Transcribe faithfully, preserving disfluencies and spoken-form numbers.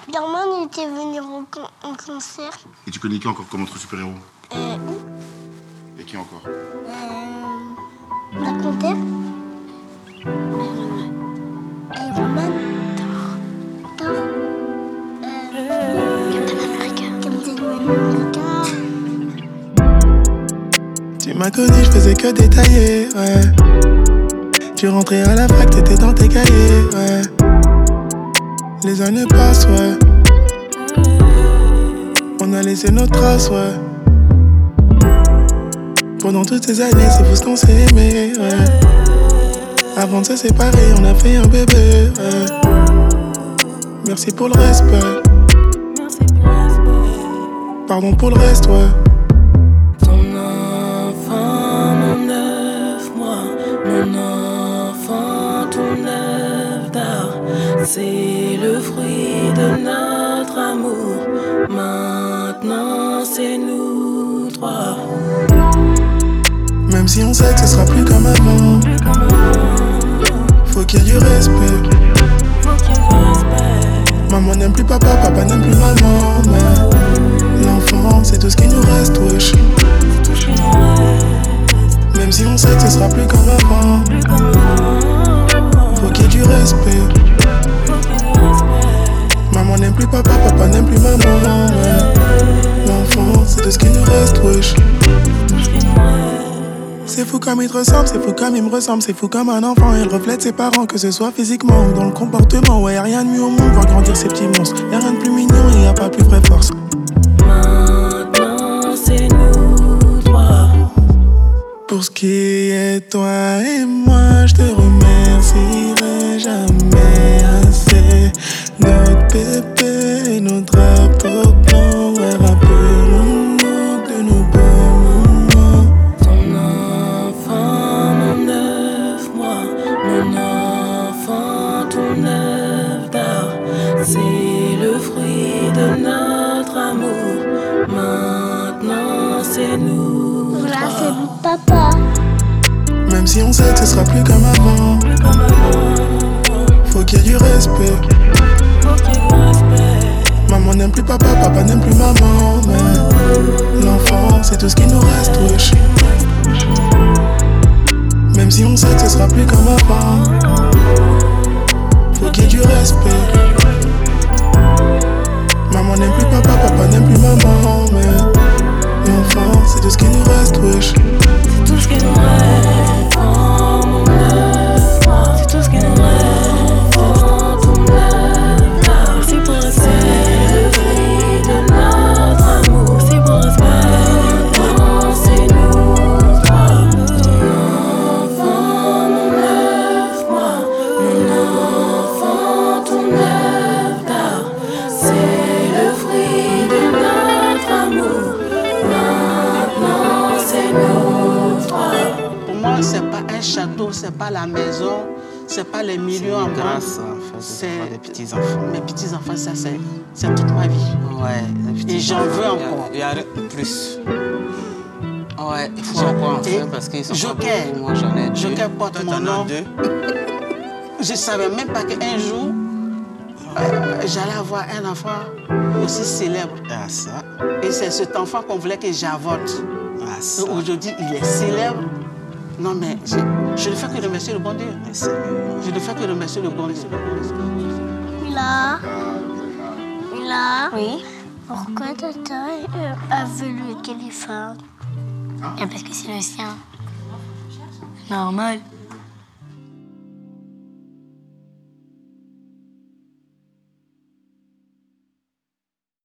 Spider-Man était venu au, con- au concert. Et tu connais qui encore comme autre super-héros? Euh, Et qui encore? euh, Black Panther. Iron Man. Thor. Thor. Euh, Captain America. Captain America. Tu m'as connu, je faisais que détailler, ouais. Tu rentrais à la fac, t'étais dans tes cahiers, ouais. Les années passent, ouais. On a laissé nos traces, ouais. Pendant toutes ces années, c'est fou ce qu'on s'est aimé, ouais. Avant de se séparer, on a fait un bébé, ouais. Merci pour le respect. Pardon pour le reste, ouais. Ton enfant, mon neuf mois, mon enfant, tout neuf d'art. C'est le fruit de notre amour. Maintenant, c'est nous trois. Même si on sait que ce sera plus comme avant, faut qu'il y ait du respect. Maman n'aime plus papa, papa n'aime plus maman, mais l'enfant, c'est tout ce qui nous reste, wesh. Même si on sait que ce sera plus comme avant, faut qu'il y ait du respect. Maman n'aime plus papa, papa n'aime plus maman, mais l'enfant, c'est tout ce qui nous reste, wesh. C'est fou comme il te ressemble, c'est fou comme il me ressemble, c'est fou comme un enfant. Il reflète ses parents, que ce soit physiquement ou dans le comportement. Ouais, y'a rien de mieux au monde, voir grandir ces petits monstres. Y'a rien de plus mignon et y'a pas plus vraie force. Maintenant, c'est nous trois. Pour ce qui est toi et moi, je te remercierai jamais assez. Notre bébé et nos drapeaux blancs, ouais, rappelons-nous de nos beaux moments. Ton enfant, mon neuf mois, mon enfant, tout neuf d'art. C'est le fruit de notre amour. Maintenant, c'est nous Voilà, trois. c'est mon papa. Même si on sait que ce sera plus comme avant, faut qu'il y ait du respect. Maman n'aime plus papa, papa n'aime plus maman, mais l'enfant, c'est tout ce qui nous reste, wesh. Même si on sait que ce sera plus comme avant, faut qu'il y ait du respect. Maman n'aime plus papa, papa n'aime plus maman, mais l'enfant, c'est tout ce qui nous reste, wesh. C'est tout ce qui nous reste, oh, mon neuf mois. C'est tout ce qui nous reste, oh, tout neuf d'art. Merci pour le respect, le fruit de notre amour. Merci pour le respect, oh, c'est nous trois. Ton enfant, mon neuf mois, mon enfant, tout neuf d'art. C'est le fruit de notre amour. Maintenant, c'est nous trois. Pour moi, c'est pas un château, c'est pas la maison, c'est pas les millions en grâce, en fait, c'est des petits-enfants. Mes petits-enfants, ça, c'est, c'est toute ma vie. Ouais, les petits Et j'en veux encore. Il y a rien de plus. Ouais, il faut Je- encore en et faire parce qu'ils sont Joker. pas beaucoup. Moi, j'en ai deux. Joker porte Toi, mon t'en as nom. deux. Je savais même pas qu'un jour, euh, j'allais avoir un enfant aussi célèbre. Ah, ça. Et c'est cet enfant qu'on voulait que j'avorte. Ah, ça. Aujourd'hui, il est célèbre. Non, mais je, je ne fais que remercier le bon Dieu. Mais c'est mieux. Je ne fais que remercier le bon Dieu. Mila. Mila. Oui. Pourquoi Tata euh, a voulu qu'elle est femme? Ah, parce que c'est le sien. Normal.